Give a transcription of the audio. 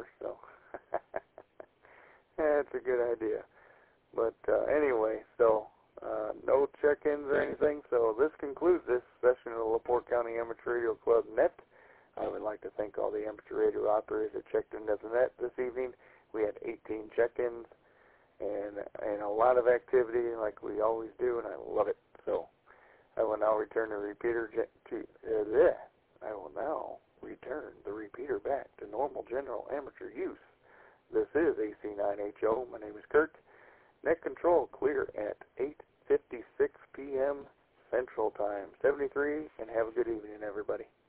So that's a good idea. But anyway, so no check-ins or anything. So this concludes this session of the LaPorte County Amateur Radio Club Net. I would like to thank all the amateur radio operators that checked into the net this evening. We had 18 check-ins and a lot of activity like we always do, and I love it. So I will now return the repeater I will now return the repeater back to normal general amateur use. This is AC9HO. My name is Kurt. Net control clear at 8:56 p.m. Central Time, 73, and have a good evening, everybody.